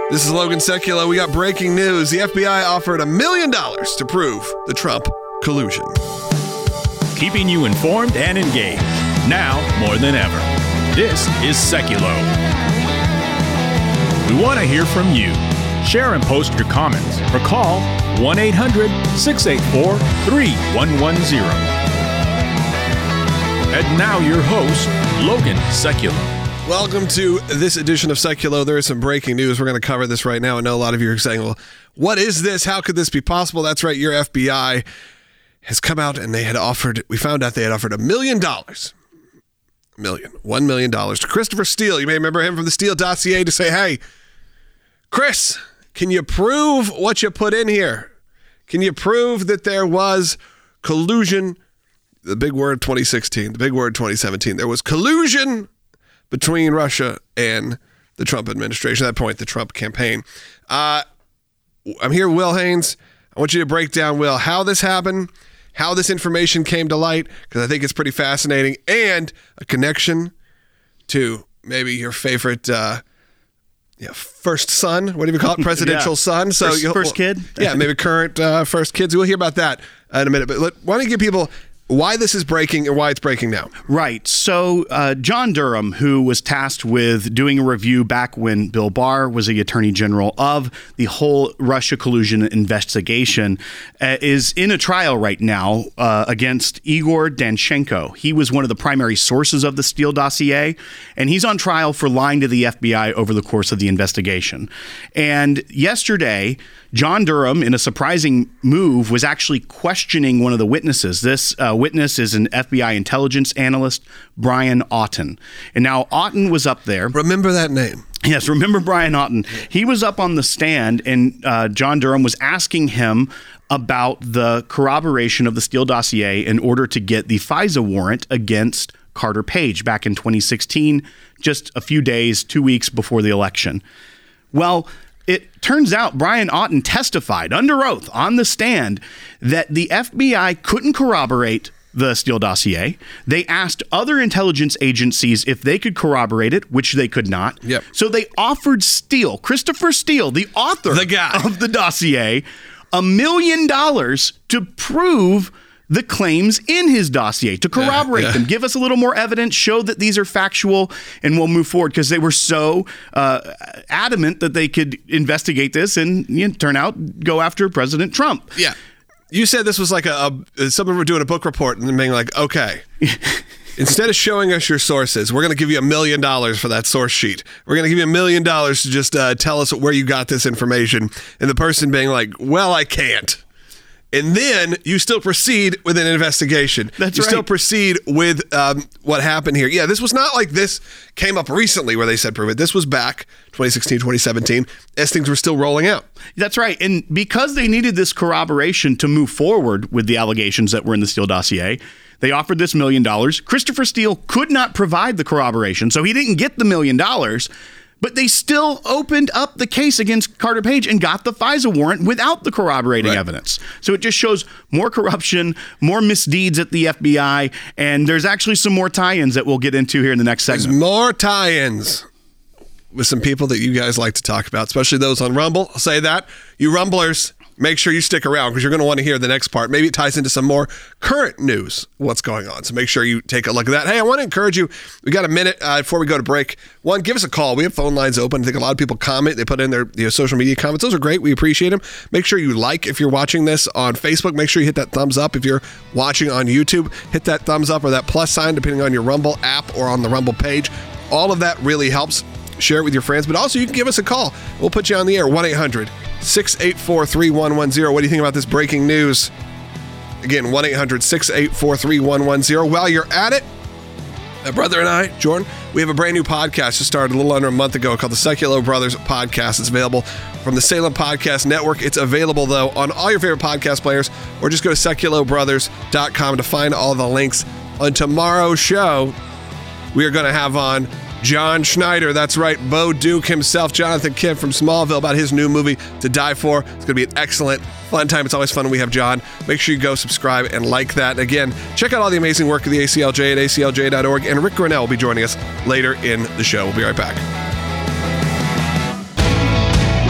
This is Logan Sekulow. We got breaking news. The FBI offered $1 million to prove the Trump collusion. Keeping you informed and engaged, now more than ever. This is Sekulow. We want to hear from you. Share and post your comments or call 1-800-684-3110. And now your host, Logan Sekulow. Welcome to this edition of Sekulow. There is some breaking news. We're going to cover this right now. I know a lot of you are saying, well, what is this? How could this be possible? That's right. Your FBI has come out and we found out they had offered $1 million. $1 million to Christopher Steele. You may remember him from the Steele dossier to say, hey, Chris, can you prove what you put in here? Can you prove that there was collusion? The big word 2016, the big word 2017. There was collusion between Russia and the Trump administration. At that point, the Trump campaign. I'm here with Will Haynes. I want you to break down, Will, how this happened, how this information came to light, because I think it's pretty fascinating, and a connection to maybe your favorite first son. What do you call it? Presidential son. So first kid? Yeah, maybe current first kids. We'll hear about that in a minute. But why don't you give people why this is breaking and why it's breaking now? Right. So John Durham, who was tasked with doing a review back when Bill Barr was the Attorney General of the whole Russia collusion investigation, is in a trial right now against Igor Danchenko. He was one of the primary sources of the Steele dossier, and he's on trial for lying to the FBI over the course of the investigation. And yesterday, John Durham, in a surprising move, was actually questioning one of the witnesses. This witness is an FBI intelligence analyst, Brian Auten. And now Auten was up there. Remember that name. Yes, remember Brian Auten. He was up on the stand, and John Durham was asking him about the corroboration of the Steele dossier in order to get the FISA warrant against Carter Page back in 2016, just a few days, 2 weeks before the election. Well, it turns out Brian Auten testified under oath on the stand that the FBI couldn't corroborate the Steele dossier. They asked other intelligence agencies if they could corroborate it, which they could not. Yep. So they offered Christopher Steele, the author of the dossier, $1 million to prove the claims in his dossier, to corroborate them, give us a little more evidence, show that these are factual, and we'll move forward, because they were so adamant that they could investigate this and turn out go after President Trump. Yeah. You said this was like someone were doing a book report and then being like, okay, instead of showing us your sources, we're going to give you $1 million for that source sheet. We're going to give you $1 million to just tell us where you got this information. And the person being like, well, I can't. And then you still proceed with an investigation. That's you right. still proceed with what happened here. Yeah, this was not like this came up recently where they said prove it. This was back 2016, 2017, as things were still rolling out. That's right. And because they needed this corroboration to move forward with the allegations that were in the Steele dossier, they offered this $1 million. Christopher Steele could not provide the corroboration, so he didn't get the $1 million. But they still opened up the case against Carter Page and got the FISA warrant without the corroborating evidence. So it just shows more corruption, more misdeeds at the FBI, and there's actually some more tie-ins that we'll get into here in the next segment. There's more tie-ins with some people that you guys like to talk about, especially those on Rumble. I'll say that. You Rumblers, make sure you stick around because you're going to want to hear the next part. Maybe it ties into some more current news, what's going on. So make sure you take a look at that. Hey, I want to encourage you. We got a minute before we go to break. One, give us a call. We have phone lines open. I think a lot of people comment. They put in their social media comments. Those are great. We appreciate them. Make sure you like if you're watching this on Facebook. Make sure you hit that thumbs up. If you're watching on YouTube, hit that thumbs up or that plus sign depending on your Rumble app or on the Rumble page. All of that really helps. Share it with your friends, but also you can give us a call. We'll put you on the air, 1-800-684-3110. What do you think about this breaking news? Again, 1-800-684-3110. While you're at it, my brother and I, Jordan, we have a brand new podcast that started a little under a month ago called the Sekulow Brothers Podcast. It's available from the Salem Podcast Network. It's available, though, on all your favorite podcast players, or just go to SekulowBrothers.com to find all the links. On tomorrow's show, we are going to have on John Schneider. That's right, Bo Duke himself, Jonathan Kemp from Smallville, about his new movie, To Die For. It's going to be an excellent, fun time. It's always fun when we have John. Make sure you go subscribe and like that. And again, check out all the amazing work of the ACLJ at aclj.org. And Rick Grinnell will be joining us later in the show. We'll be right back.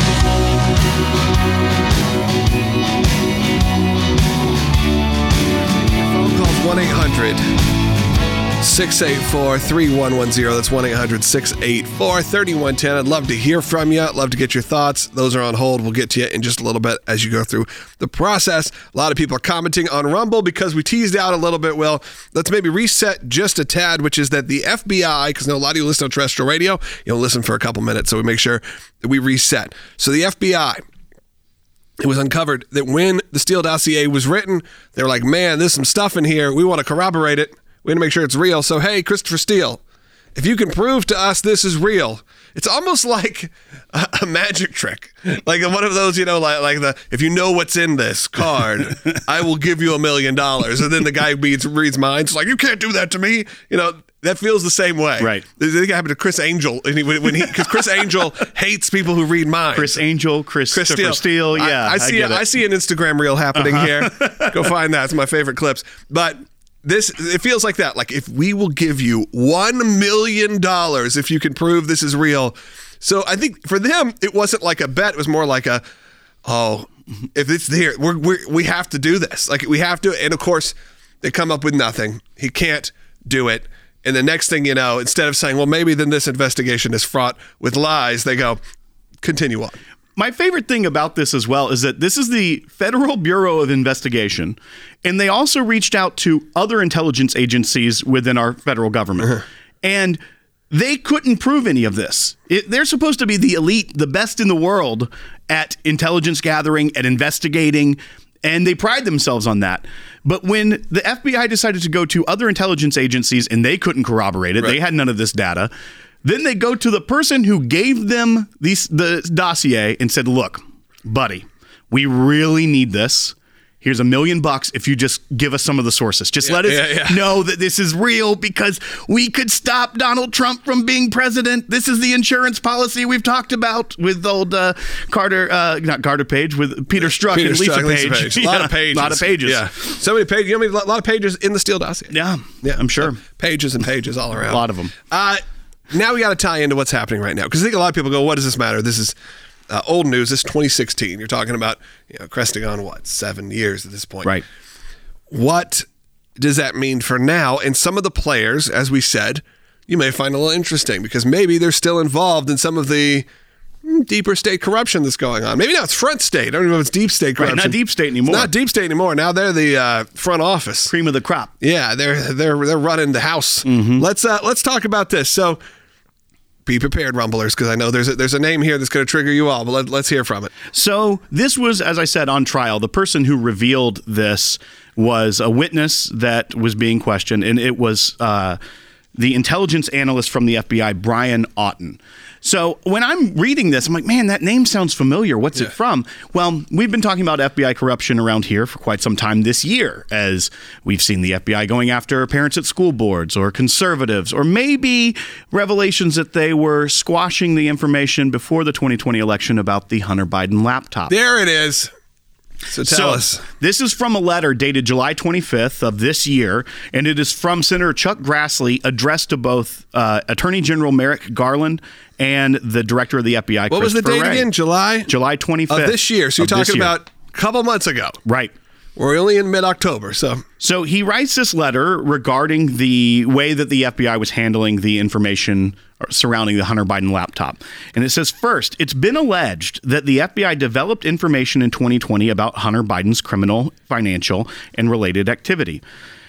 1-800-684-3110. That's 1-800-684-3110. I'd love to hear from you. I'd love to get your thoughts. Those are on hold. We'll get to you in just a little bit as you go through the process. A lot of people are commenting on Rumble because we teased out a little bit. Well, let's maybe reset just a tad, which is that the FBI, because I know a lot of you listen on terrestrial radio, you don't listen for a couple minutes, so we make sure that we reset. So the FBI, it was uncovered that when the Steele dossier was written, they were like, man, there's some stuff in here. We want to corroborate it. We want to make sure it's real. So, hey, Christopher Steele, if you can prove to us this is real, it's almost like a magic trick. Like one of those, like the, if you know what's in this card, I will give you $1 million. And then the guy reads minds. It's like, you can't do that to me. That feels the same way. Right. I think it happened to Chris Angel. Because Chris Angel hates people who read minds. Chris Angel, Christopher Steele. Yeah. I see an Instagram reel happening here. Go find that. It's my favorite clips. But it feels like that. Like, if we will give you $1 million if you can prove this is real. So I think for them, it wasn't like a bet. It was more like if it's there, we have to do this. Like, we have to. And of course, they come up with nothing. He can't do it. And the next thing you know, instead of saying, well, maybe then this investigation is fraught with lies, they go, continue on. My favorite thing about this as well is that this is the Federal Bureau of Investigation, and they also reached out to other intelligence agencies within our federal government. And they couldn't prove any of this. They're supposed to be the elite, the best in the world at intelligence gathering, at investigating, and they pride themselves on that. But when the FBI decided to go to other intelligence agencies and they couldn't corroborate it, they had none of this data, then they go to the person who gave them the dossier and said, look, buddy, we really need this. Here's $1 million if you just give us some of the sources. Just let us know that this is real, because we could stop Donald Trump from being president. This is the insurance policy we've talked about with old not Carter Page, with Peter Strzok and Lisa Page. A lot of pages. A lot of pages. Yeah. So many pages. A lot of pages in the Steele dossier. Yeah, I'm sure. Pages and pages all around. A lot of them. Now we got to tie into what's happening right now, because I think a lot of people go, what does this matter? This is old news. This is 2016. You're talking about cresting on 7 years at this point. Right. What does that mean for now? And some of the players, as we said, you may find a little interesting, because maybe they're still involved in some of the deeper state corruption that's going on. Maybe now it's front state. I don't even know if it's deep state corruption. Right, not deep state anymore. It's not deep state anymore. Now they're the front office. Cream of the crop. Yeah, they're running the house. Mm-hmm. Let's talk about this. So, be prepared, Rumblers, because I know there's a name here that's going to trigger you all, but let's hear from it. So this was, as I said, on trial. The person who revealed this was a witness that was being questioned, and it was the intelligence analyst from the FBI, Brian Auten. So when I'm reading this, I'm like, man, that name sounds familiar. What's it from? Well, we've been talking about FBI corruption around here for quite some time this year, as we've seen the FBI going after parents at school boards or conservatives, or maybe revelations that they were squashing the information before the 2020 election about the Hunter Biden laptop. There it is. So tell us. This is from a letter dated July 25th of this year, and it is from Senator Chuck Grassley, addressed to both Attorney General Merrick Garland and the director of the FBI, What was the date again? July 25th. Of this year. So you're talking about a couple months ago. Right. We're only in mid-October, So he writes this letter regarding the way that the FBI was handling the information surrounding the Hunter Biden laptop. And it says, first, it's been alleged that the FBI developed information in 2020 about Hunter Biden's criminal, financial, and related activity.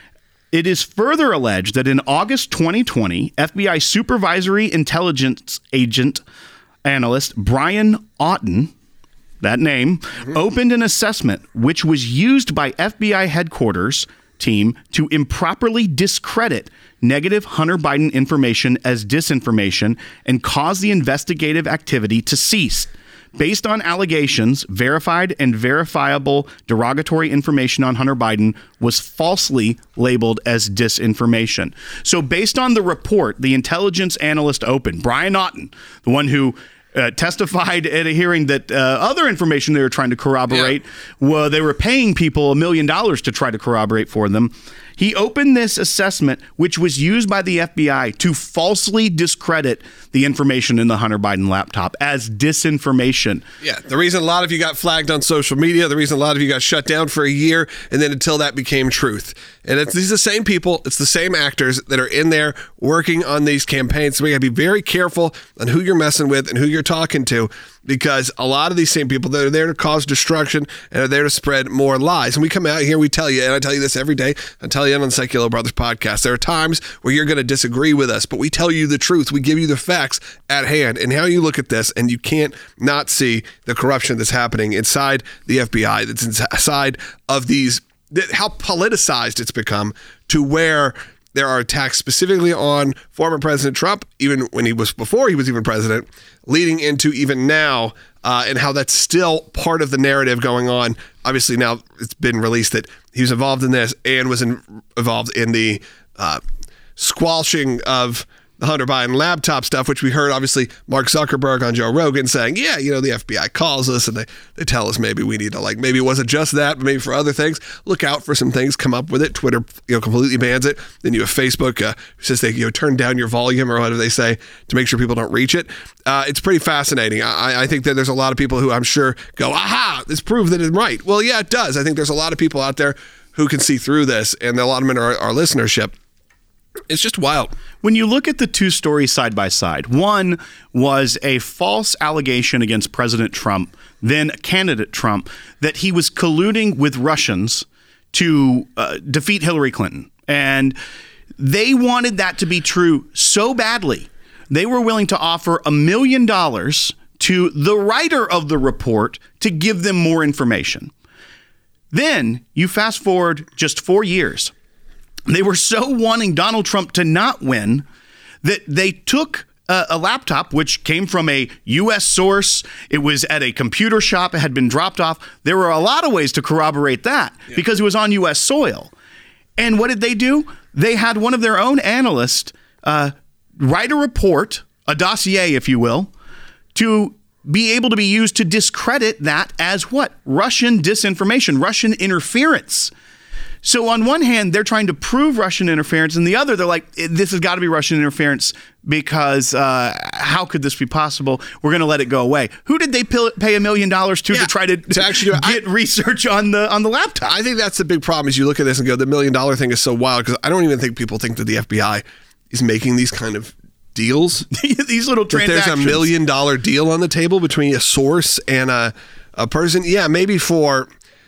It is further alleged that in August 2020, FBI Supervisory Intelligence Agent Analyst Brian Auten, that name, opened an assessment which was used by FBI headquarters team to improperly discredit negative Hunter Biden information as disinformation and cause the investigative activity to cease. Based on allegations, verified and verifiable derogatory information on Hunter Biden was falsely labeled as disinformation. So based on the report, the intelligence analyst opened, Brian Auten, the one who testified at a hearing that other information they were trying to corroborate, well, they were paying people $1 million to try to corroborate for them. He opened this assessment, which was used by the FBI to falsely discredit the information in the Hunter Biden laptop as disinformation. Yeah, the reason a lot of you got flagged on social media, the reason a lot of you got shut down for a year, and then until that became truth. And these are the same people, it's the same actors that are in there working on these campaigns. So we got to be very careful on who you're messing with and who you're talking to, because a lot of these same people that are there to cause destruction and are there to spread more lies. And we come out here, we tell you, and I tell you this every day, I tell you on the Secular Brothers podcast, there are times where you're going to disagree with us, but we tell you the truth. We give you the facts at hand and how you look at this, and you can't not see the corruption that's happening inside the FBI, that's inside of these, how politicized it's become, to where there are attacks specifically on former President Trump, even before he was even president, leading into even now, and how that's still part of the narrative going on. Obviously, now it's been released that he was involved in this and was involved in the squelching of the Hunter Biden laptop stuff, which we heard, obviously, Mark Zuckerberg on Joe Rogan saying, yeah, the FBI calls us and they tell us maybe we need to, maybe it wasn't just that, but maybe for other things, look out for some things, come up with it. Twitter, completely bans it. Then you have Facebook, who says they, turn down your volume or whatever they say to make sure people don't reach it. It's pretty fascinating. I think that there's a lot of people who I'm sure go, aha, this proves that it's right. Well, yeah, it does. I think there's a lot of people out there who can see through this, and a lot of them are our listenership. It's just wild. When you look at the two stories side by side, one was a false allegation against President Trump, then candidate Trump, that he was colluding with Russians to defeat Hillary Clinton. And they wanted that to be true so badly, they were willing to offer $1 million to the writer of the report to give them more information. Then you fast forward just 4 years. They were so wanting Donald Trump to not win that they took a laptop, which came from a U.S. source. It was at a computer shop. It had been dropped off. There were a lot of ways to corroborate that because it was on U.S. soil. And what did they do? They had one of their own analysts write a report, a dossier, if you will, to be able to be used to discredit that as what? Russian disinformation, Russian interference. So on one hand, they're trying to prove Russian interference, and the other, they're like, this has got to be Russian interference because how could this be possible? We're going to let it go away. Who did they pay $1 million to try to actually get research on the laptop? I think that's the big problem is you look at this and go, the $1 million thing is so wild, because I don't even think people think that the FBI is making these kind of deals. These little transactions. There's $1 million deal on the table between a source and a person. Yeah, maybe for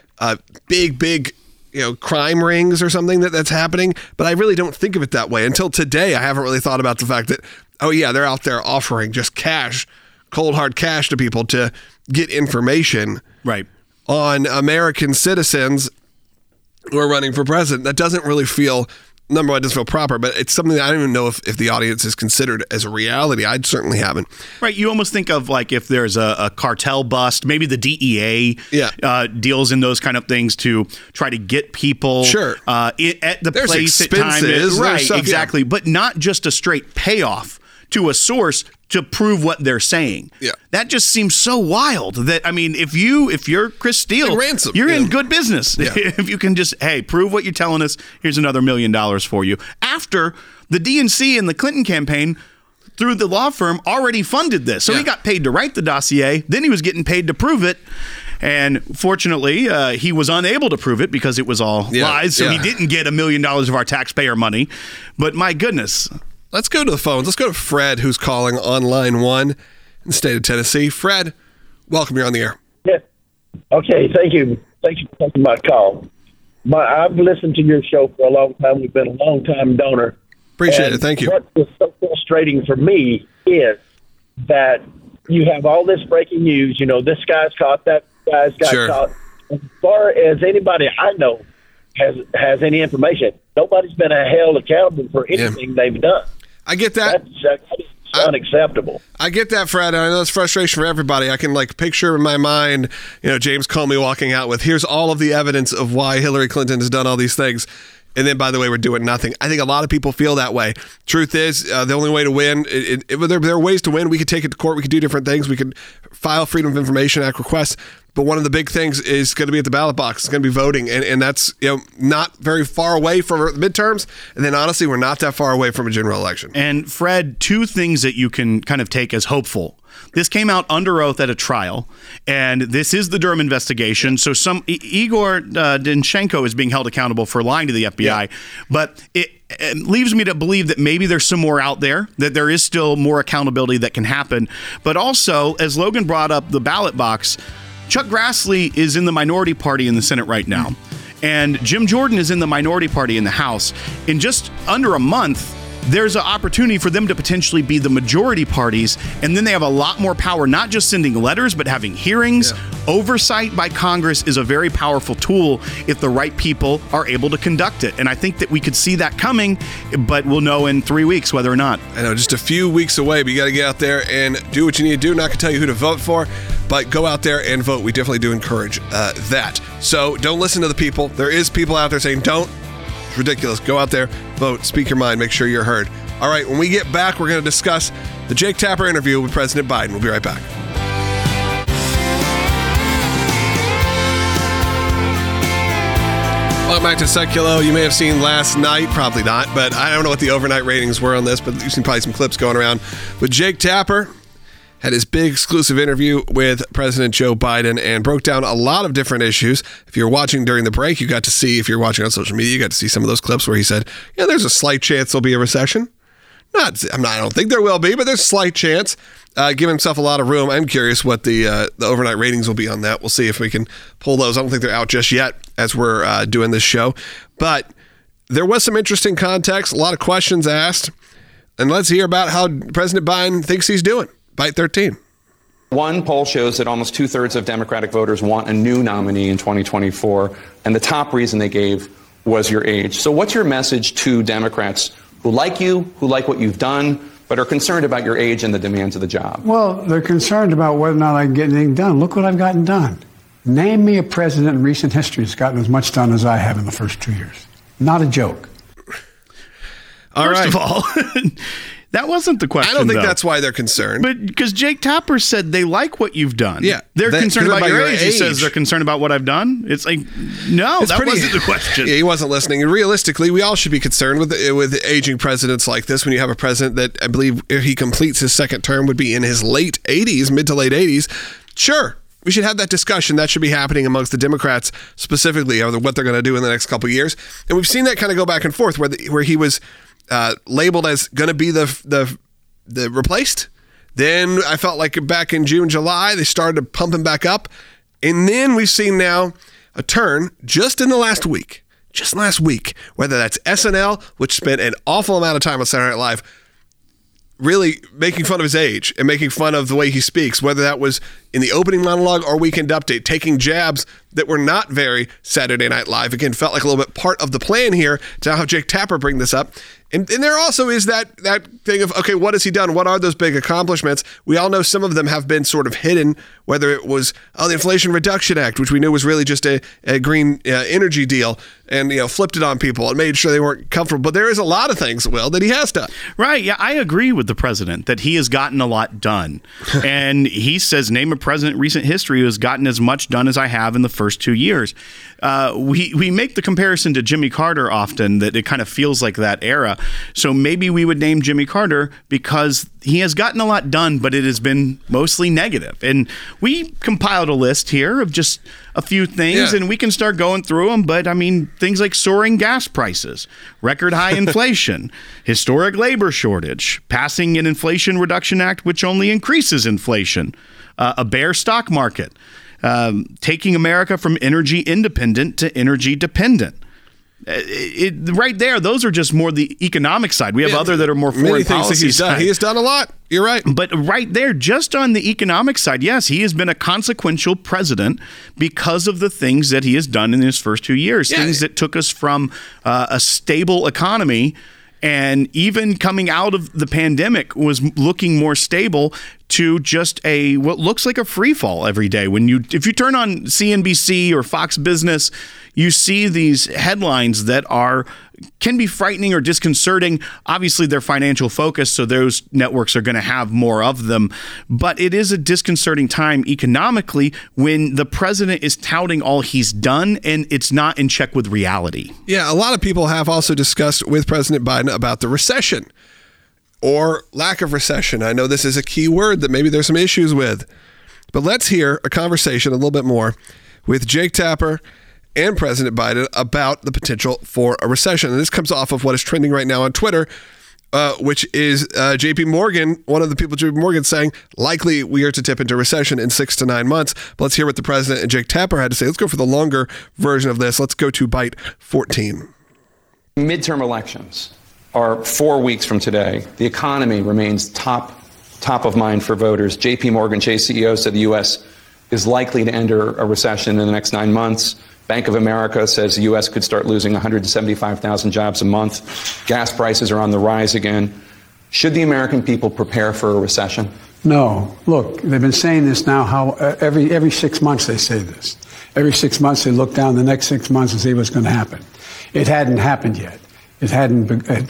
big crime rings or something that's happening, but I really don't think of it that way. Until today, I haven't really thought about the fact that, they're out there offering just cash, cold hard cash to people to get information on American citizens who are running for president. That doesn't really feel, number one, it doesn't feel proper, but it's something that I don't even know if the audience is considered as a reality. I certainly haven't. Right. You almost think of if there's a cartel bust, maybe the DEA deals in those kind of things to try to get people at the there's place expenses, at time. Right, exactly. But not just a straight payoff to a source to prove what they're saying. Yeah. That just seems so wild that, if you're Chris Steele, ransom, you're in good business. Yeah. If you can just, prove what you're telling us, here's another $1 million for you. After the DNC and the Clinton campaign, through the law firm, already funded this. So he got paid to write the dossier, then he was getting paid to prove it. And fortunately, he was unable to prove it because it was all lies. So he didn't get $1 million of our taxpayer money. But my goodness. Let's go to the phones. Let's go to Fred, who's calling on line 1 in the state of Tennessee. Fred, welcome. You're on the air. Yeah. Okay. Thank you. Thank you for taking my call. I've listened to your show for a long time. We've been a long-time donor. Appreciate it. Thank you. What was so frustrating for me is that you have all this breaking news. This guy's caught, that guy's got caught. As far as anybody I know has any information, nobody's been held accountable for anything they've done. I get that. That's unacceptable. I get that, Fred. I know it's frustration for everybody. I can picture in my mind, James Comey walking out with, here's all of the evidence of why Hillary Clinton has done all these things. And then, by the way, we're doing nothing. I think a lot of people feel that way. Truth is, the only way to win, there are ways to win. We could take it to court. We could do different things. We could file Freedom of Information Act requests. But one of the big things is going to be at the ballot box. It's going to be voting, and that's not very far away from midterms. And then honestly, we're not that far away from a general election. And Fred, two things that you can kind of take as hopeful. This came out under oath at a trial, and this is the Durham investigation. So Igor Danchenko is being held accountable for lying to the FBI, but it leaves me to believe that maybe there's some more out there, that there is still more accountability that can happen. But also, as Logan brought up the ballot box, Chuck Grassley is in the minority party in the Senate right now, and Jim Jordan is in the minority party in the House. In just under a month, there's an opportunity for them to potentially be the majority parties, and then they have a lot more power, not just sending letters, but having hearings. Oversight by Congress is a very powerful tool if the right people are able to conduct it. And I think that we could see that coming, but we'll know in 3 weeks whether or not. I know, just a few weeks away, but you got to get out there and do what you need to do. Not going to tell you who to vote for, but go out there and vote. We definitely do encourage that. So don't listen to the people. There is people out there saying don't. It's ridiculous. Go out there, vote, speak your mind, make sure you're heard. All right, when we get back, we're going to discuss the Jake Tapper interview with President Biden. We'll be right back. Welcome back to Seculo. You may have seen last night, probably not, but I don't know what the overnight ratings were on this, but you've seen probably some clips going around. But Jake Tapper had his big exclusive interview with President Joe Biden and broke down a lot of different issues. If you're watching during the break, you got to see, if you're watching on social media, you got to see some of those clips where he said, there's a slight chance there'll be a recession. I don't think there will be, but there's a slight chance. Give himself a lot of room. I'm curious what the overnight ratings will be on that. We'll see if we can pull those. I don't think they're out just yet as we're doing this show. But there was some interesting context, a lot of questions asked. And let's hear about how President Biden thinks he's doing. Byte 13. One poll shows that almost 2/3 of Democratic voters want a new nominee in 2024, and the top reason they gave was your age. So what's your message to Democrats who like you, who like what you've done, but are concerned about your age and the demands of the job? Well, they're concerned about whether or not I can get anything done. Look what I've gotten done. Name me a president in recent history that's gotten as much done as I have in the first 2 years. Not a joke. First of all, that wasn't the question. I don't think that's why they're concerned. But because Jake Tapper said they like what you've done. Yeah. They're concerned about your age. He says they're concerned about what I've done. It's like, no, that wasn't the question. Yeah, he wasn't listening. And realistically, we all should be concerned with aging presidents like this. When you have a president that I believe if he completes his second term would be in his late 80s, mid to late 80s. Sure. We should have that discussion. That should be happening amongst the Democrats specifically on what they're going to do in the next couple of years. And we've seen that kind of go back and forth where he was labeled as going to be the replaced. Then I felt like back in June, July, they started pumping back up. And then we've seen now a turn just in the last week, whether that's SNL, which spent an awful amount of time on Saturday Night Live, really making fun of his age and making fun of the way he speaks, whether that was in the opening monologue or Weekend Update, taking jabs that were not very Saturday Night Live. Again, felt like a little bit part of the plan here to have Jake Tapper bring this up. And there also is that thing of, okay, what has he done? What are those big accomplishments? We all know some of them have been sort of hidden, whether it was the Inflation Reduction Act, which we knew was really just a green energy deal, and flipped it on people and made sure they weren't comfortable. But there is a lot of things, Will, that he has done. Right. Yeah, I agree with the president that he has gotten a lot done. And he says, name a president in recent history who has gotten as much done as I have in the first 2 years. We make the comparison to Jimmy Carter often, that it kind of feels like that era. So maybe we would name Jimmy Carter because he has gotten a lot done, but it has been mostly negative. And we compiled a list here of just a few things, and we can start going through them. But I mean, things like soaring gas prices, record high inflation, historic labor shortage, passing an Inflation Reduction Act, which only increases inflation, a bear stock market, taking America from energy independent to energy dependent. Right there, those are just more the economic side. We have other that are more foreign policy side. He has done a lot. You're right. But right there, just on the economic side, yes, he has been a consequential president because of the things that he has done in his first 2 years. Yeah. Things that took us from a stable economy, and even coming out of the pandemic was looking more stable, to just what looks like a free fall every day. If you turn on CNBC or Fox Business, you see these headlines that can be frightening or disconcerting. Obviously, they're financial focused, so those networks are going to have more of them. But it is a disconcerting time economically when the president is touting all he's done and it's not in check with reality. Yeah, a lot of people have also discussed with President Biden about the recession or lack of recession. I know this is a key word that maybe there's some issues with. But let's hear a conversation a little bit more with Jake Tapper and President Biden about the potential for a recession. And this comes off of what is trending right now on Twitter, which is JP Morgan, one of the people JP Morgan saying, likely we are to tip into recession in 6 to 9 months. But let's hear what the president and Jake Tapper had to say. Let's go for the longer version of this. Let's go to Byte 14. Midterm elections are 4 weeks from today. The economy remains top of mind for voters. JP Morgan Chase CEO said the U.S. is likely to enter a recession in the next 9 months. Bank of America says the U.S. could start losing 175,000 jobs a month. Gas prices are on the rise again. Should the American people prepare for a recession? No. Look, they've been saying this now. Every 6 months they say this. Every 6 months they look down the next 6 months and see what's going to happen. It hadn't happened yet. It hadn't.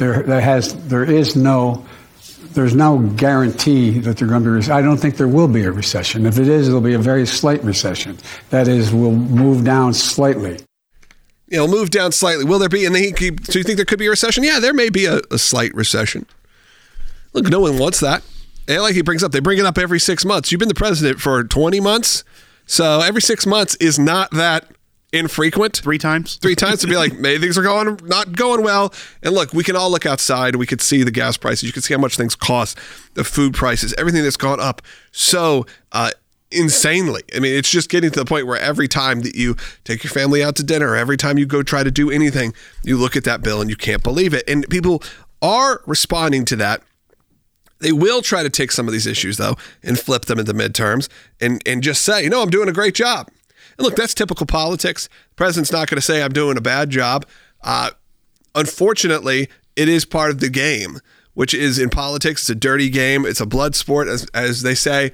There's no guarantee that they're going to be. I don't think there will be a recession. If it is, it'll be a very slight recession. That is, we'll move down slightly. It'll move down slightly. Will there be? And so you think there could be a recession? Yeah, there may be a slight recession. Look, no one wants that. And like he brings up, they bring it up every 6 months. You've been the president for 20 months, so every 6 months is not that infrequent. 3 times to be like, maybe things are not going well. And look, we can all look outside. We could see the gas prices. You can see how much things cost, the food prices, everything that's gone up so insanely. I mean, it's just getting to the point where every time that you take your family out to dinner, every time you go try to do anything, you look at that bill and you can't believe it. And people are responding to that. They will try to take some of these issues, though, and flip them into midterms and just say, I'm doing a great job. And look, that's typical politics. The president's not going to say I'm doing a bad job. Unfortunately, it is part of the game, which is in politics. It's a dirty game. It's a blood sport, as they say.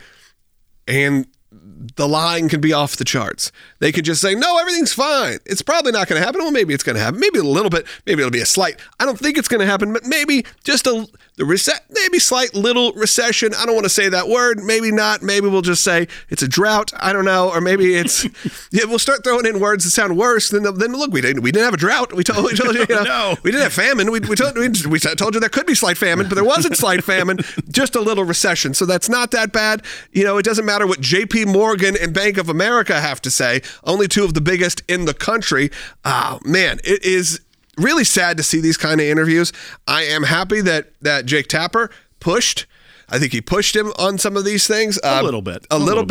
And the line can be off the charts. They could just say, no, everything's fine. It's probably not going to happen. Well, maybe it's going to happen. Maybe a little bit. Maybe it'll be a slight. I don't think it's going to happen, but maybe just maybe slight little recession. I don't want to say that word. Maybe not. Maybe we'll just say it's a drought. I don't know. Or maybe it's, we'll start throwing in words that sound worse. Then look, we didn't have a drought. We told you, no. We didn't have famine. We told you there could be slight famine, but there wasn't slight famine, just a little recession. So that's not that bad. It doesn't matter what JP Morgan and Bank of America have to say, only 2 of the biggest in the country. Man, it is really sad to see these kind of interviews. I am happy that Jake Tapper pushed. I think he pushed him on some of these things. A little bit.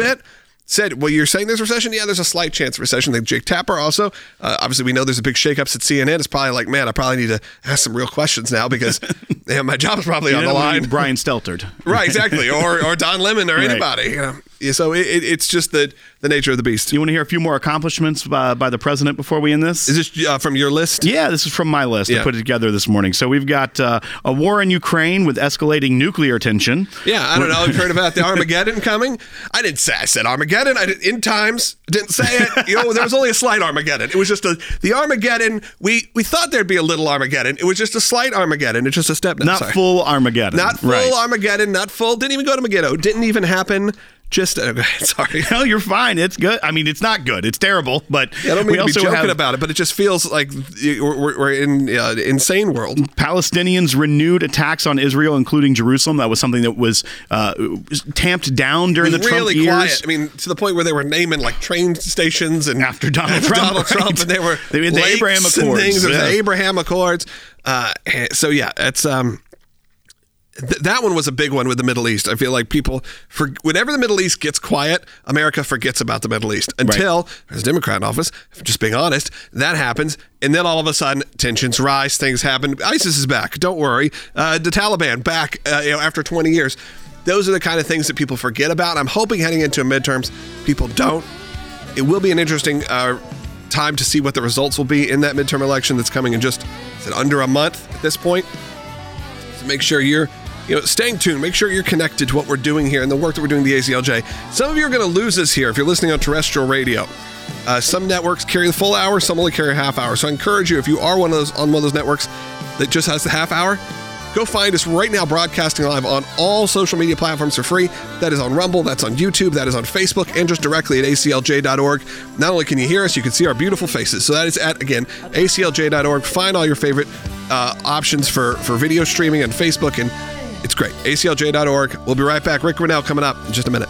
Said, well, you're saying there's recession? Yeah, there's a slight chance of recession. I think Jake Tapper also, obviously we know there's a big shakeups at CNN. It's probably like, man, I probably need to ask some real questions now because my job's probably on the line. Brian Stelter. Right, exactly. Or Don Lemon or anybody. So it's just the nature of the beast. You want to hear a few more accomplishments by the president before we end this? Is this from your list? Yeah, this is from my list. I put it together this morning. So we've got a war in Ukraine with escalating nuclear tension. Yeah, I don't know. You've heard about the Armageddon coming? I said Armageddon. I didn't say it. There was only a slight Armageddon. It was just the Armageddon. We thought there'd be a little Armageddon. It was just a slight Armageddon. It's just a step. Not full Armageddon. Not full Armageddon. Not full. Didn't even go to Megiddo. Didn't even happen. Sorry. No, you're fine. It's good. I mean, it's not good. It's terrible. But I don't mean to be joking about it, but it just feels like we're in an insane world. Palestinians renewed attacks on Israel, including Jerusalem. That was something that was tamped down during the Trump years. Quiet. I mean, to the point where they were naming like train stations and after Donald Trump, and they had the Abraham Accords. Things. There was the Abraham Accords. So yeah, it's that one was a big one with the Middle East. I feel like people, whenever the Middle East gets quiet, America forgets about the Middle East until, as a Democrat in office, just being honest, that happens. And then all of a sudden, tensions rise, things happen. ISIS is back. Don't worry. The Taliban back after 20 years. Those are the kind of things that people forget about. I'm hoping heading into midterms, people don't. It will be an interesting time to see what the results will be in that midterm election that's coming in just under a month at this point. So make sure you're staying tuned. Make sure you're connected to what we're doing here and the work that we're doing at the ACLJ. Some of you are going to lose us here if you're listening on terrestrial radio. Some networks carry the full hour, some only carry a half hour. So I encourage you, if you are on one of those networks that just has the half hour, go find us right now broadcasting live on all social media platforms for free. That is on Rumble, that's on YouTube, that is on Facebook, and just directly at aclj.org. Not only can you hear us, you can see our beautiful faces. So that is at, again, aclj.org. Find all your favorite options for video streaming on Facebook, and it's great. aclj.org. We'll be right back. Rick Grenell coming up in just a minute.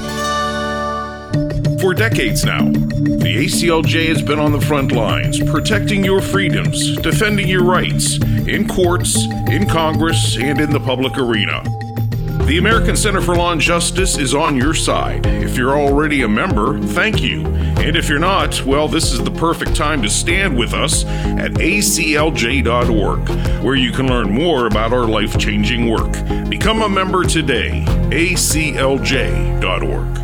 For decades now, the ACLJ has been on the front lines, protecting your freedoms, defending your rights, in courts, in Congress, and in the public arena. The American Center for Law and Justice is on your side. If you're already a member, thank you. And if you're not, well, this is the perfect time to stand with us at aclj.org, where you can learn more about our life-changing work. Become a member today, aclj.org.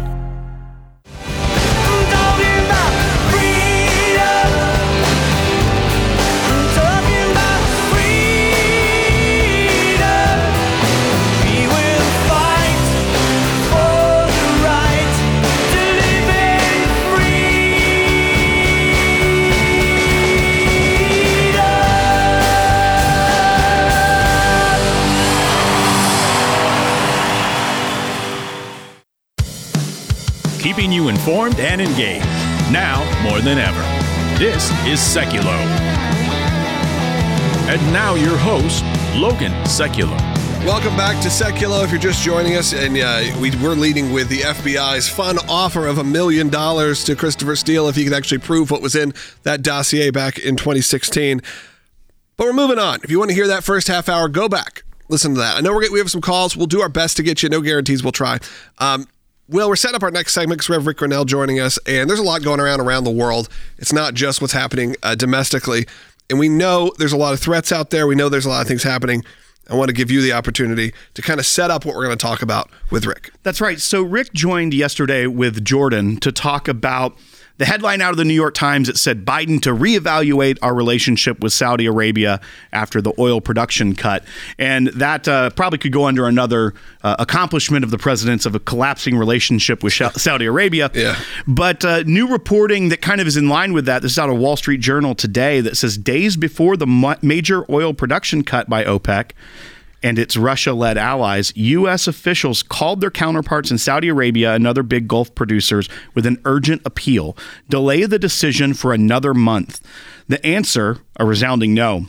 Keeping you informed and engaged, now more than ever. This is Seculo. And now your host, Logan Sekulow. Welcome back to Seculo. If you're just joining us, and we're leading with the FBI's fun offer of $1 million to Christopher Steele if he could actually prove what was in that dossier back in 2016. But we're moving on. If you want to hear that first half hour, go back. Listen to that. I know we have some calls. We'll do our best to get you. No guarantees. We'll try. Well, we're setting up our next segment because we have Rick Grenell joining us, and there's a lot going around the world. It's not just what's happening domestically, and we know there's a lot of threats out there. We know there's a lot of things happening. I want to give you the opportunity to kind of set up what we're going to talk about with Rick. That's right. So Rick joined yesterday with Jordan to talk about the headline out of the New York Times that said Biden to reevaluate our relationship with Saudi Arabia after the oil production cut. And that probably could go under another accomplishment of the president's of a collapsing relationship with Saudi Arabia. Yeah. But new reporting that kind of is in line with that. This is out of Wall Street Journal today that says days before the major oil production cut by OPEC and its Russia-led allies, U.S. officials called their counterparts in Saudi Arabia and other big Gulf producers with an urgent appeal. Delay the decision for another month. The answer, a resounding no.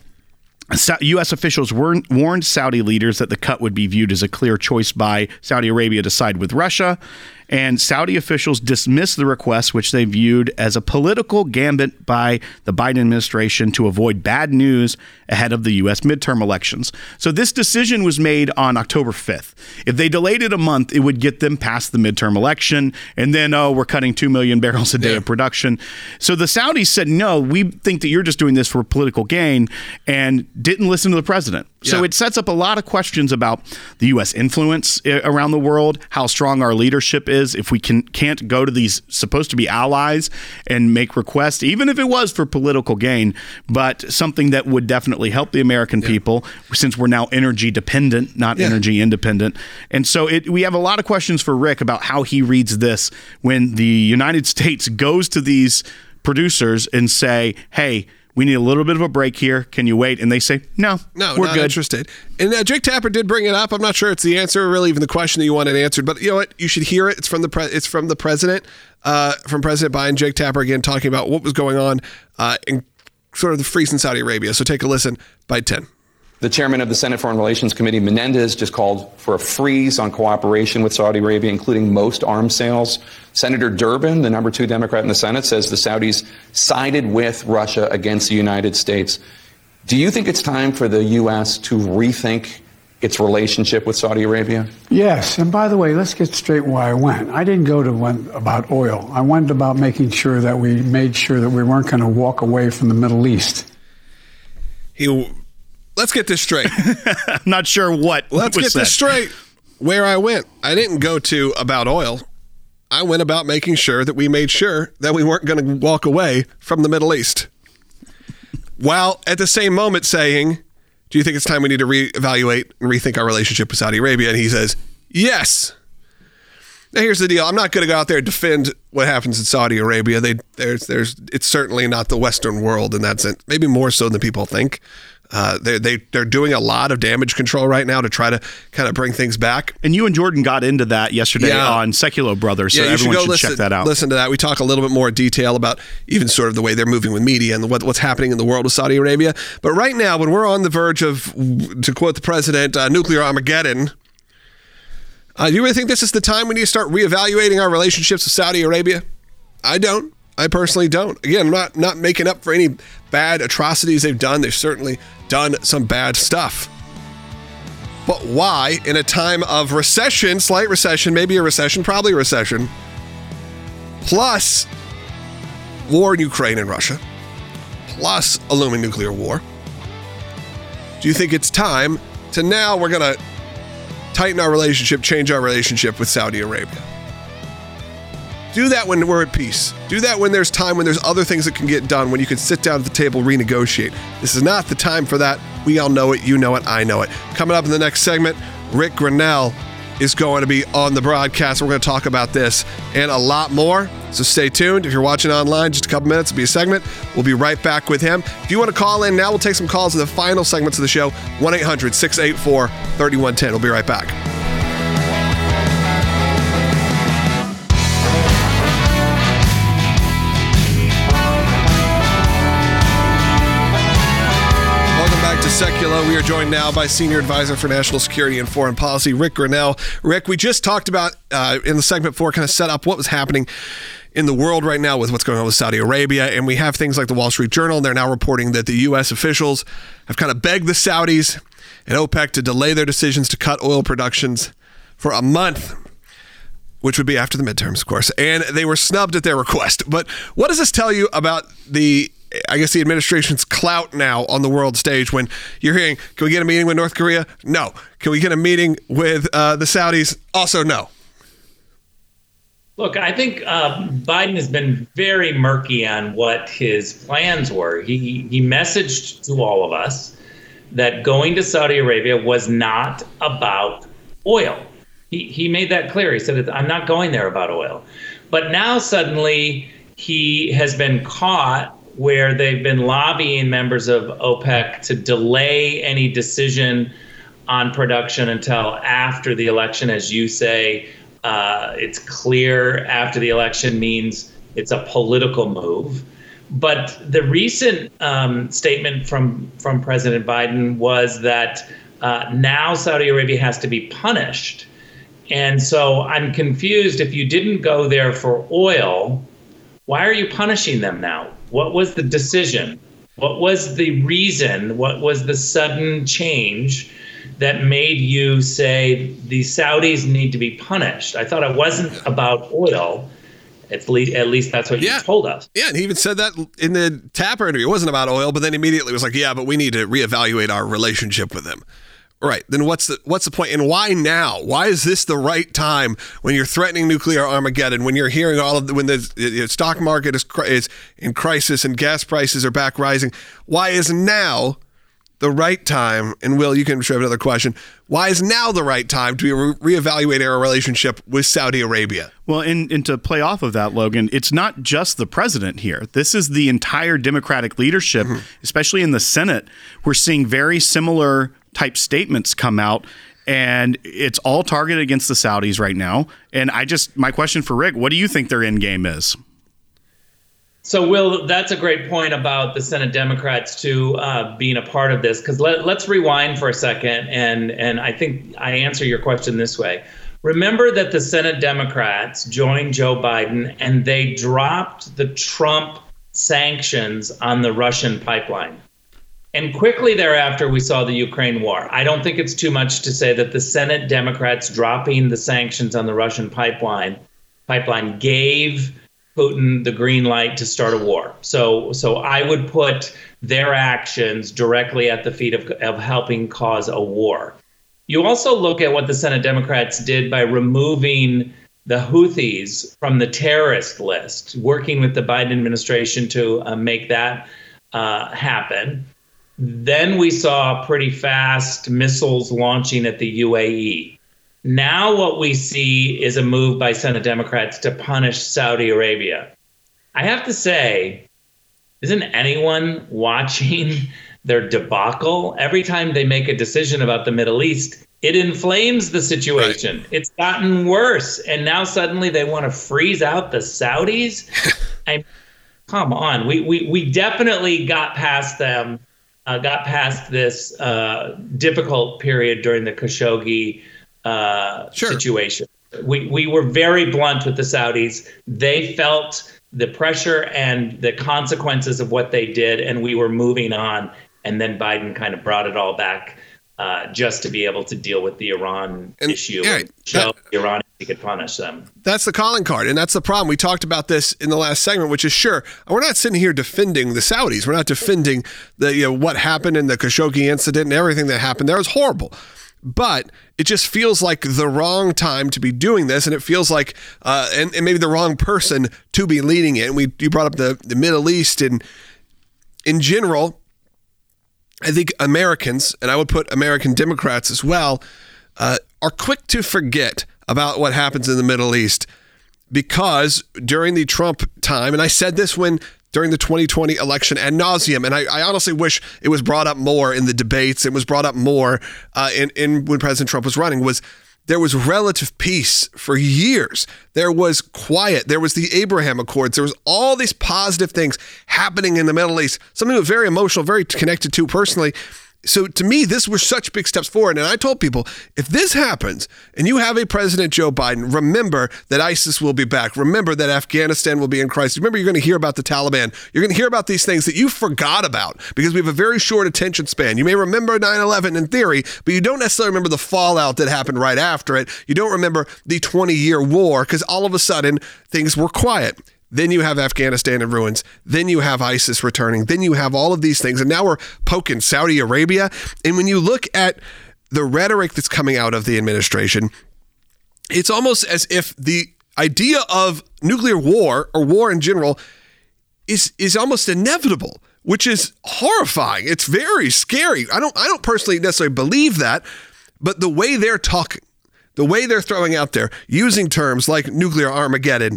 U.S. officials warned Saudi leaders that the cut would be viewed as a clear choice by Saudi Arabia to side with Russia, and Saudi officials dismissed the request, which they viewed as a political gambit by the Biden administration to avoid bad news ahead of the U.S. midterm elections. So this decision was made on October 5th. If they delayed it a month, it would get them past the midterm election, and then, we're cutting 2 million barrels a day of production. So the Saudis said, no, we think that you're just doing this for political gain, and didn't listen to the president. So it sets up a lot of questions about the U.S. influence around the world, how strong our leadership is, if we can't go to these supposed to be allies and make requests, even if it was for political gain, but something that would definitely help the American people, since we're now energy dependent, not energy independent. And so we have a lot of questions for Rick about how he reads this when the United States goes to these producers and say, hey, we need a little bit of a break here. Can you wait? And they say, no, we're not good. Interested. And Jake Tapper did bring it up. I'm not sure it's the answer, or really even the question that you wanted answered. But you know what? You should hear it. It's from the president, from President Biden. Jake Tapper again talking about what was going on in sort of the freeze in Saudi Arabia. So take a listen. Bite 10. The chairman of the Senate Foreign Relations Committee, Menendez, just called for a freeze on cooperation with Saudi Arabia, including most arms sales. Senator Durbin, the number 2 Democrat in the Senate, says the Saudis sided with Russia against the United States. Do you think it's time for the U.S. to rethink its relationship with Saudi Arabia? Yes. And by the way, let's get straight why I went. I didn't go to one about oil. I went about making sure that we made sure that we weren't going to walk away from the Middle East. Let's get this straight. I'm not sure what Let's get this straight. Where I went, I didn't go to about oil. I went about making sure that we made sure that we weren't going to walk away from the Middle East. While at the same moment saying, do you think it's time we need to reevaluate and rethink our relationship with Saudi Arabia? And he says, yes. Now, here's the deal. I'm not going to go out there and defend what happens in Saudi Arabia. It's certainly not the Western world in that sense, maybe more so than people think. They're doing a lot of damage control right now to try to kind of bring things back. And you and Jordan got into that yesterday on Seculo Brothers, so everyone should check that out. Listen to that. We talk a little bit more detail about even sort of the way they're moving with media and what's happening in the world with Saudi Arabia. But right now, when we're on the verge of, to quote the president, nuclear Armageddon, do you really think this is the time we need to start reevaluating our relationships with Saudi Arabia? I don't. I personally don't. Again, I'm not making up for any bad atrocities they've done. They've certainly done some bad stuff. But why, in a time of recession, slight recession, maybe a recession, probably a recession, plus war in Ukraine and Russia, plus a looming nuclear war, do you think it's time to now we're going to tighten our relationship, change our relationship with Saudi Arabia? Do that when we're at peace. Do that when there's time, when there's other things that can get done, when you can sit down at the table, renegotiate. This is not the time for that. We all know it. You know it. I know it. Coming up in the next segment, Rick Grenell is going to be on the broadcast. We're going to talk about this and a lot more. So stay tuned. If you're watching online, just a couple minutes, it'll be a segment. We'll be right back with him. If you want to call in now, we'll take some calls in the final segments of the show. 1-800-684-3110. We'll be right back. Seculo. We are joined now by Senior Advisor for National Security and Foreign Policy, Rick Grenell. Rick, we just talked about in the segment 4, kind of set up what was happening in the world right now with what's going on with Saudi Arabia. And we have things like the Wall Street Journal. They're now reporting that the U.S. officials have kind of begged the Saudis and OPEC to delay their decisions to cut oil productions for a month, which would be after the midterms, of course. And they were snubbed at their request. But what does this tell you about the administration's clout now on the world stage when you're hearing, can we get a meeting with North Korea? No. Can we get a meeting with the Saudis? Also, no. Look, I think Biden has been very murky on what his plans were. He messaged to all of us that going to Saudi Arabia was not about oil. He made that clear. He said, I'm not going there about oil. But now suddenly he has been caught where they've been lobbying members of OPEC to delay any decision on production until after the election. As you say, it's clear after the election means it's a political move. But the recent statement from President Biden was that now Saudi Arabia has to be punished. And so I'm confused. If you didn't go there for oil, why are you punishing them now? What was the decision? What was the reason? What was the sudden change that made you say the Saudis need to be punished? I thought it wasn't about oil. At least that's what you told us. Yeah, and he even said that in the Tapper interview. It wasn't about oil, but then immediately was like, yeah, but we need to reevaluate our relationship with them. Right. Then what's the point? And why now? Why is this the right time when you're threatening nuclear Armageddon, when you're hearing when the stock market is in crisis and gas prices are back rising? Why is now the right time? And Will, you can have another question. Why is now the right time to reevaluate our relationship with Saudi Arabia? Well, and to play off of that, Logan, it's not just the president here. This is the entire Democratic leadership, especially in the Senate. We're seeing very similar type statements come out, and it's all targeted against the Saudis right now. And my question for Rick, what do you think their end game is? So, Will, that's a great point about the Senate Democrats too being a part of this, because let's rewind for a second, and I think I answer your question this way. Remember that the Senate Democrats joined Joe Biden, and they dropped the Trump sanctions on the Russian pipeline. And quickly thereafter, we saw the Ukraine war. I don't think it's too much to say that the Senate Democrats dropping the sanctions on the Russian pipeline gave Putin the green light to start a war. So I would put their actions directly at the feet of helping cause a war. You also look at what the Senate Democrats did by removing the Houthis from the terrorist list, working with the Biden administration to make that happen. Then we saw pretty fast missiles launching at the UAE. Now what we see is a move by Senate Democrats to punish Saudi Arabia. I have to say, isn't anyone watching their debacle? Every time they make a decision about the Middle East, it inflames the situation. Right. It's gotten worse. And now suddenly they want to freeze out the Saudis? Come on. We definitely got past them, got past this difficult period during the Khashoggi situation. We were very blunt with the Saudis. They felt the pressure and the consequences of what they did, and we were moving on. And then Biden kind of brought it all back just to be able to deal with the Iran issue and show the Iranians he could punish them. That's the calling card, and that's the problem. We talked about this in the last segment, which is sure, we're not sitting here defending the Saudis. We're not defending what happened in the Khashoggi incident and everything that happened there was horrible. But it just feels like the wrong time to be doing this, and it feels like and maybe the wrong person to be leading it. And you brought up the Middle East, and in general, I think Americans, and I would put American Democrats as well, are quick to forget about what happens in the Middle East because during the Trump time, and I said this during the 2020 election ad nauseum, and I honestly wish it was brought up more in the debates. It was brought up more in when President Trump was running, there was relative peace for years. There was quiet. There was the Abraham Accords. There was all these positive things happening in the Middle East, something that was very emotional, very connected to personally. So to me, this were such big steps forward. And I told people, if this happens and you have a President Joe Biden, remember that ISIS will be back. Remember that Afghanistan will be in crisis. Remember, you're going to hear about the Taliban. You're going to hear about these things that you forgot about because we have a very short attention span. You may remember 9/11 in theory, but you don't necessarily remember the fallout that happened right after it. You don't remember the 20-year war because all of a sudden things were quiet. Then you have Afghanistan in ruins. Then you have ISIS returning. Then you have all of these things. And now we're poking Saudi Arabia. And when you look at the rhetoric that's coming out of the administration, it's almost as if the idea of nuclear war or war in general is almost inevitable, which is horrifying. It's very scary. I don't personally necessarily believe that, but the way they're talking, the way they're throwing out there, using terms like nuclear Armageddon,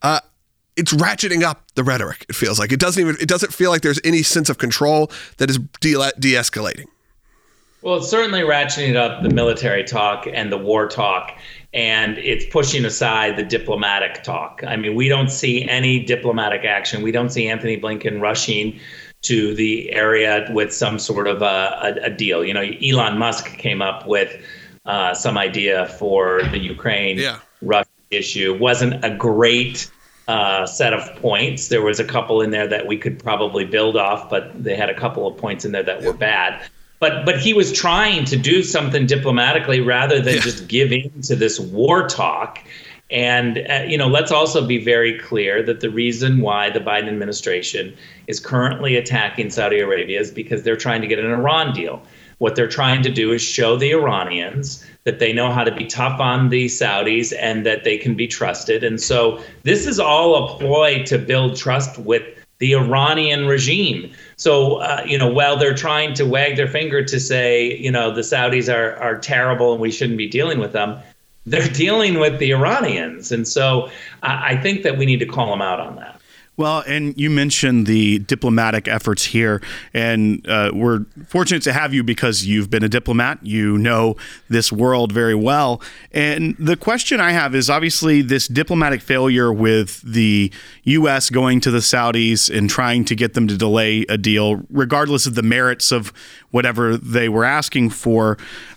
it's ratcheting up the rhetoric. It feels like it doesn't feel like there's any sense of control that is de-escalating. Well, it's certainly ratcheting up the military talk and the war talk, and it's pushing aside the diplomatic talk. I mean, we don't see any diplomatic action. We don't see Anthony Blinken rushing to the area with some sort of a deal. You know, Elon Musk came up with some idea for the Ukraine-Russia issue. Wasn't a great set of points. There was a couple in there that we could probably build off, but they had a couple of points in there that were bad. But he was trying to do something diplomatically rather than just give in to this war talk. And, let's also be very clear that the reason why the Biden administration is currently attacking Saudi Arabia is because they're trying to get an Iran deal. What they're trying to do is show the Iranians that they know how to be tough on the Saudis and that they can be trusted. And so this is all a ploy to build trust with the Iranian regime. So, while they're trying to wag their finger to say, the Saudis are terrible and we shouldn't be dealing with them, they're dealing with the Iranians. And so I think that we need to call them out on that. Well, and you mentioned the diplomatic efforts here, and we're fortunate to have you because you've been a diplomat. You know this world very well. And the question I have is obviously this diplomatic failure with the U.S. going to the Saudis and trying to get them to delay a deal, regardless of the merits of whatever they were asking for.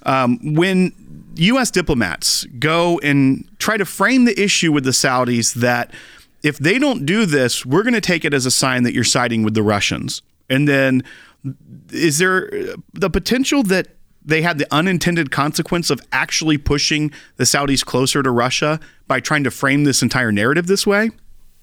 When U.S. diplomats go and try to frame the issue with the Saudis that if they don't do this, we're going to take it as a sign that you're siding with the Russians. And then is there the potential that they had the unintended consequence of actually pushing the Saudis closer to Russia by trying to frame this entire narrative this way?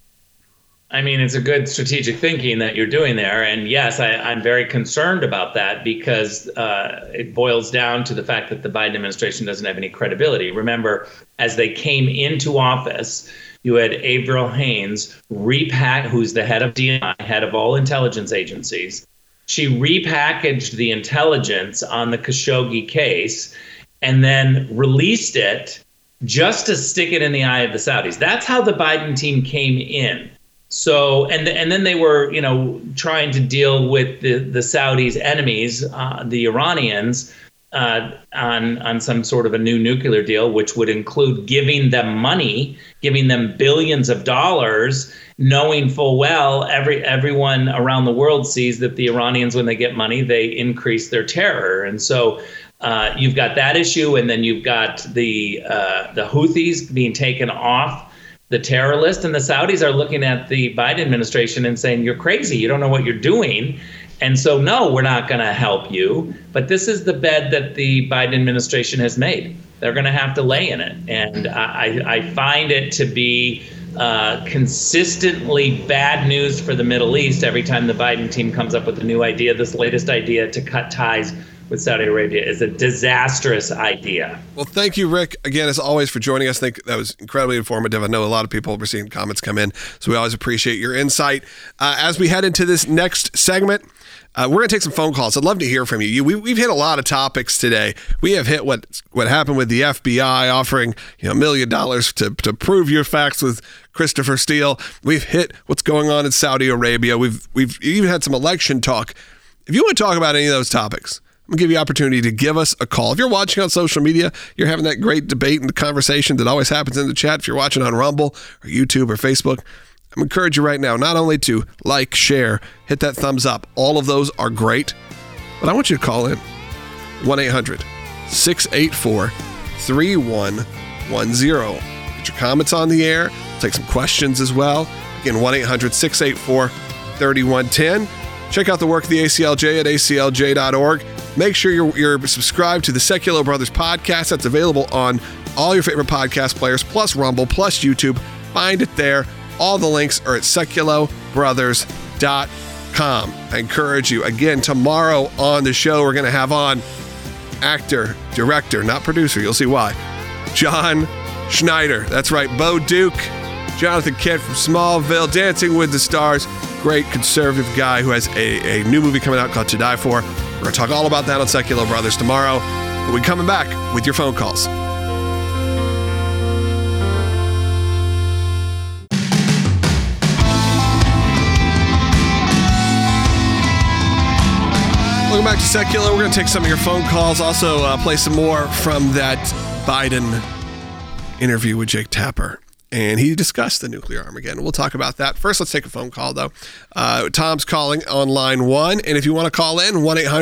I mean, it's a good strategic thinking that you're doing there. And yes, I'm very concerned about that because it boils down to the fact that the Biden administration doesn't have any credibility. Remember, as they came into office, you had Avril Haines who's the head of DNI, head of all intelligence agencies, she repackaged the intelligence on the Khashoggi case and then released it just to stick it in the eye of the Saudis. That's how the Biden team came in. So, and then they were, trying to deal with the Saudis' enemies, the Iranians, on some sort of a new nuclear deal, which would include giving them money, giving them billions of dollars, knowing full well everyone around the world sees that the Iranians, when they get money, they increase their terror. And so you've got that issue, and then you've got the Houthis being taken off the terror list, and the Saudis are looking at the Biden administration and saying, you're crazy, you don't know what you're doing. And so, no, we're not going to help you. But this is the bed that the Biden administration has made. They're going to have to lay in it. And I find it to be consistently bad news for the Middle East every time the Biden team comes up with a new idea. This latest idea to cut ties with Saudi Arabia is a disastrous idea. Well, thank you, Rick, again, as always, for joining us. I think that was incredibly informative. I know a lot of people are seeing comments come in, so we always appreciate your insight. As we head into this next segment, we're going to take some phone calls. I'd love to hear from you. We've hit a lot of topics today. We have hit what happened with the FBI offering $1 million to prove your facts with Christopher Steele. We've hit what's going on in Saudi Arabia. We've even had some election talk. If you want to talk about any of those topics, I'm going to give you the opportunity to give us a call. If you're watching on social media, you're having that great debate and conversation that always happens in the chat. If you're watching on Rumble or YouTube or Facebook, I'm encouraging you right now not only to like, share, hit that thumbs up. All of those are great, but I want you to call in 1-800-684-3110. Get your comments on the air. We'll take some questions as well. Again, 1-800-684-3110. Check out the work of the ACLJ at aclj.org. Make sure you're subscribed to the Sekulow Brothers podcast. That's available on all your favorite podcast players, plus Rumble, plus YouTube. Find it there. All the links are at sekulowbrothers.com. I encourage you. Again, tomorrow on the show, we're going to have on actor, director, not producer. You'll see why. John Schneider. That's right. Bo Duke, Jonathan Kent from Smallville, Dancing with the Stars. Great conservative guy who has a new movie coming out called To Die For. We're going to talk all about that on Sekulow Brothers tomorrow. We'll be coming back with your phone calls. Welcome back to Sekulow. We're going to take some of your phone calls. Also play some more from that Biden interview with Jake Tapper. And he discussed the nuclear Armageddon. We'll talk about that. First, let's take a phone call, though. Tom's calling on line 1. And if you want to call in,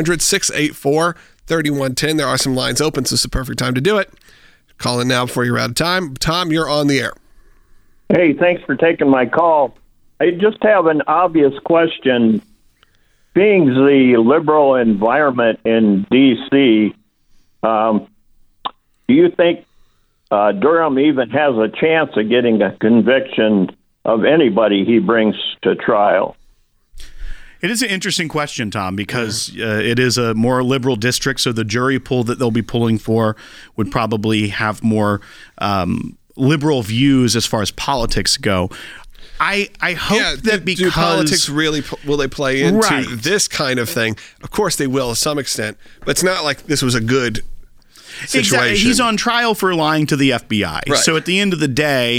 1-800-684-3110. There are some lines open, so it's the perfect time to do it. Call in now before you're out of time. Tom, you're on the air. Hey, thanks for taking my call. I just have an obvious question. Being the liberal environment in D.C., do you think Durham even has a chance of getting a conviction of anybody he brings to trial? It is an interesting question, Tom, because it is a more liberal district, so the jury pool that they'll be pulling for would probably have more liberal views as far as politics go. I hope that because... Do politics really, will they play into this kind of thing? Of course they will to some extent, but it's not like this was a good situation. Exactly. He's on trial for lying to the FBI. Right. So at the end of the day,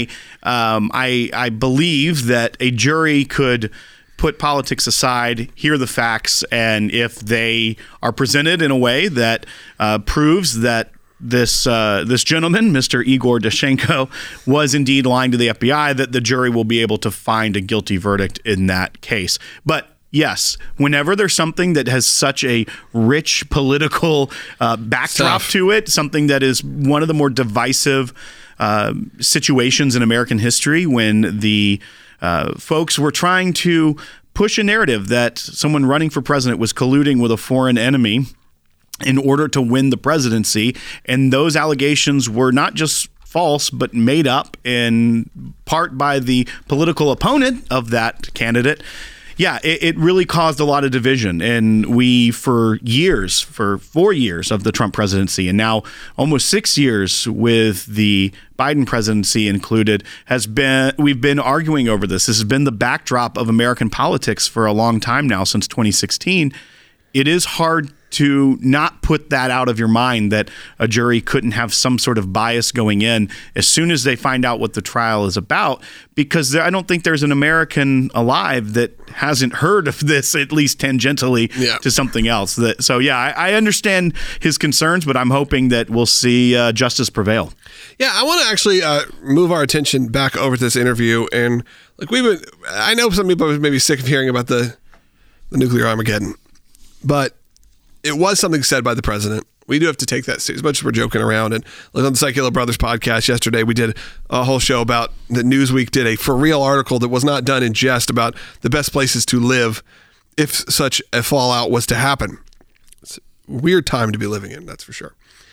I believe that a jury could put politics aside, hear the facts, and if they are presented in a way that proves that this gentleman, Mr. Igor Danchenko, was indeed lying to the FBI, that the jury will be able to find a guilty verdict in that case. But yes, whenever there's something that has such a rich political backdrop to it, something that is one of the more divisive situations in American history, when the folks were trying to push a narrative that someone running for president was colluding with a foreign enemy in order to win the presidency, and those allegations were not just false, but made up in part by the political opponent of that candidate. Yeah, it really caused a lot of division. And we, for 4 years of the Trump presidency, and now almost 6 years with the Biden presidency included, we've been arguing over this. This has been the backdrop of American politics for a long time now, since 2016. it is hard to not put that out of your mind that a jury couldn't have some sort of bias going in as soon as they find out what the trial is about, because I don't think there's an American alive that hasn't heard of this, at least tangentially, to something else. I understand his concerns, but I'm hoping that we'll see justice prevail. Yeah, I want to actually move our attention back over to this interview. And I know some people are maybe sick of hearing about the nuclear Armageddon, but it was something said by the president. We do have to take that seriously, as much as we're joking around. And like on the Secular Brothers podcast yesterday, we did a whole show about that. Newsweek did a for real article that was not done in jest about the best places to live if such a fallout was to happen. It's a weird time to be living in, that's for sure.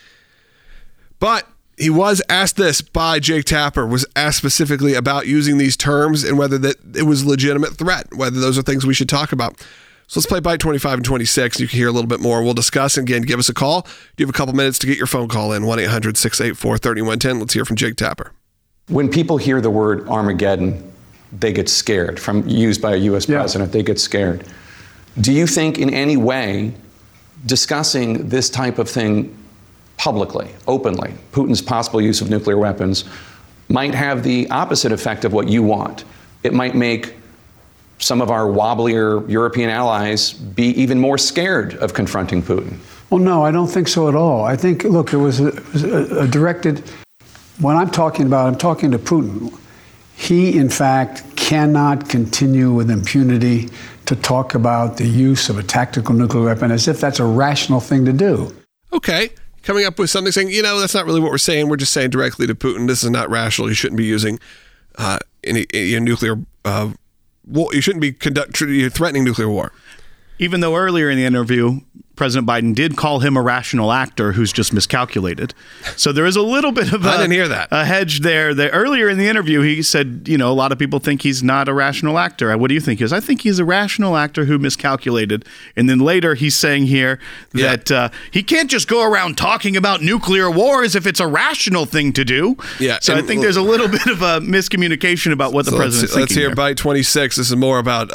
But he was asked this by Jake Tapper, was asked specifically about using these terms and whether that it was a legitimate threat, whether those are things we should talk about. So let's play Byte 25 and 26. You can hear a little bit more. We'll discuss. And again, give us a call. You have a couple minutes to get your phone call in, 1-800-684-3110. Let's hear from Jake Tapper. When people hear the word Armageddon, they get scared. Used by a U.S. president, they get scared. Do you think in any way discussing this type of thing publicly, openly, Putin's possible use of nuclear weapons, might have the opposite effect of what you want? It might make some of our wobblier European allies be even more scared of confronting Putin. Well, no, I don't think so at all. I think, look, it was a directed, when I'm talking to Putin. He, in fact, cannot continue with impunity to talk about the use of a tactical nuclear weapon as if that's a rational thing to do. Okay. Coming up with something saying, that's not really what we're saying. We're just saying directly to Putin, this is not rational. You shouldn't be using any nuclear you shouldn't be threatening nuclear war. Even though earlier in the interview, President Biden did call him a rational actor who's just miscalculated. So there is a little bit of I didn't hear that. A hedge there. Earlier in the interview, he said, a lot of people think he's not a rational actor. What do you think he is? I think he's a rational actor who miscalculated. And then later he's saying here that he can't just go around talking about nuclear war as if it's a rational thing to do. Yeah. So I think there's a little bit of a miscommunication about what the president's thinking. Let's hear Byte 26. This is more about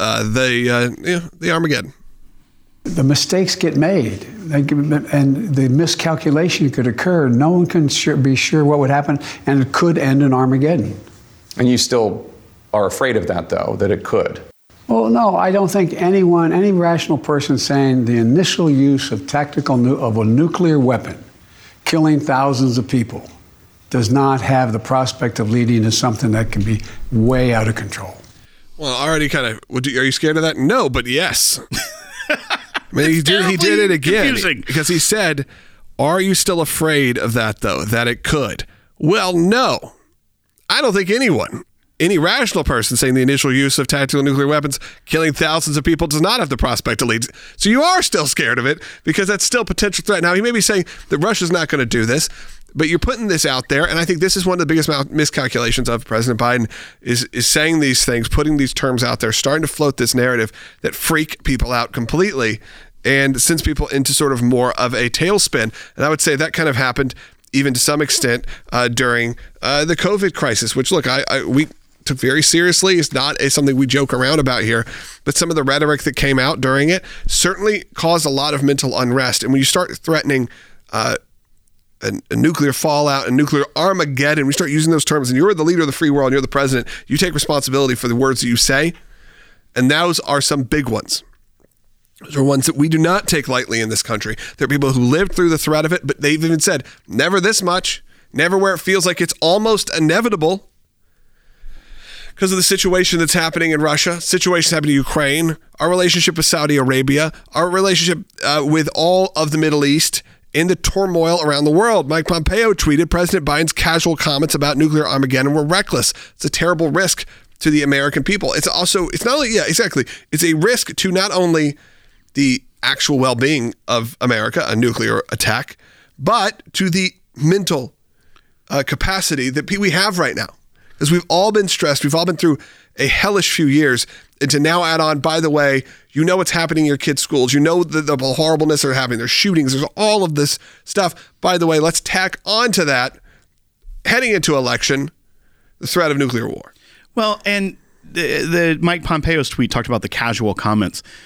the Armageddon. The mistakes get made, and the miscalculation could occur. No one can be sure what would happen, and it could end in Armageddon. And you still are afraid of that, though, that it could? Well, no, I don't think any rational person saying the initial use of of a nuclear weapon, killing thousands of people, does not have the prospect of leading to something that can be way out of control. Well, already are you scared of that? No, but yes. I mean, he did it again because he said, are you still afraid of that, though, that it could? Well, no. I don't think any rational person saying the initial use of tactical nuclear weapons killing thousands of people does not have the prospect to lead. So you are still scared of it because that's still a potential threat. Now, he may be saying that Russia's not going to do this, but you're putting this out there, and I think this is one of the biggest miscalculations of President Biden is saying these things, putting these terms out there, starting to float this narrative that freak people out completely and sends people into sort of more of a tailspin. And I would say that kind of happened even to some extent during the COVID crisis, which, look, we took very seriously. It's not something we joke around about here, but some of the rhetoric that came out during it certainly caused a lot of mental unrest. And when you start threatening a nuclear fallout and nuclear Armageddon, we start using those terms, and you're the leader of the free world, and you're the president, you take responsibility for the words that you say, and those are some big ones. Those are ones that we do not take lightly in this country. There are people who lived through the threat of it, but they've even said, never this much, never where it feels like it's almost inevitable because of the situation that's happening in Russia, situations happening in Ukraine, our relationship with Saudi Arabia, our relationship with all of the Middle East, in the turmoil around the world. Mike Pompeo tweeted, President Biden's casual comments about nuclear Armageddon were reckless. It's a terrible risk to the American people. It's a risk to not only the actual well-being of America, a nuclear attack, but to the mental capacity that we have right now. Because we've all been stressed. We've all been through a hellish few years. And to now add on, by the way, what's happening in your kids' schools. The horribleness they're having. There's shootings. There's all of this stuff. By the way, let's tack onto that, heading into election, the threat of nuclear war. Well, and the Mike Pompeo's tweet talked about the casual comments.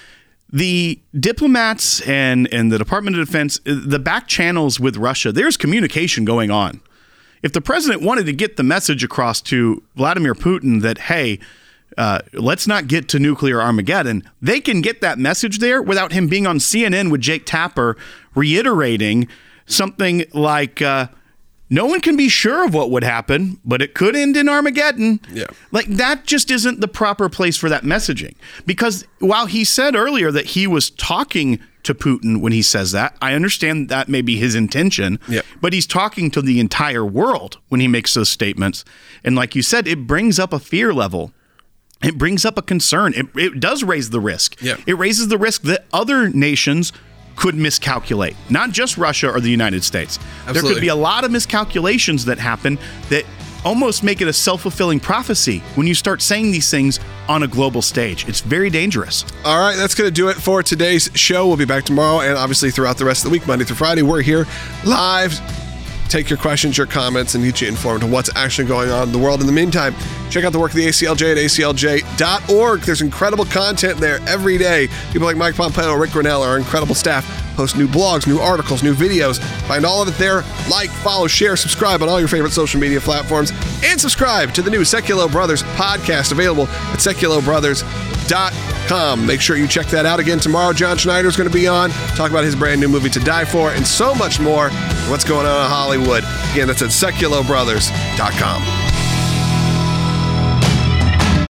the diplomats and the Department of Defense, the back channels with Russia, there's communication going on. If the president wanted to get the message across to Vladimir Putin that, hey, let's not get to nuclear Armageddon, they can get that message there without him being on CNN with Jake Tapper reiterating something like, no one can be sure of what would happen, but it could end in Armageddon. Yeah. Like, that just isn't the proper place for that messaging. Because while he said earlier that he was talking to Putin when he says that, I understand that may be his intention, but he's talking to the entire world when he makes those statements. And like you said, it brings up a fear level. It brings up a concern. It does raise the risk. Yeah. It raises the risk that other nations could miscalculate, not just Russia or the United States. Absolutely. There could be a lot of miscalculations that happen that almost make it a self-fulfilling prophecy when you start saying these things on a global stage. It's very dangerous. All right, that's going to do it for today's show. We'll be back tomorrow and obviously throughout the rest of the week, Monday through Friday. We're here live. Take your questions, your comments, and get you informed on what's actually going on in the world. In the meantime, check out the work of the ACLJ at aclj.org. There's incredible content there every day. People like Mike Pompeo, Rick Grinnell, our incredible staff, post new blogs, new articles, new videos. Find all of it there. Like, follow, share, subscribe on all your favorite social media platforms, and subscribe to the new Sekulow Brothers podcast available at SekulowBrothers.com. Make sure you check that out again tomorrow. John Schneider is going to be on, talk about his brand new movie To Die For, and so much more. What's going on in Hollywood. Again, that's at SekulowBrothers.com.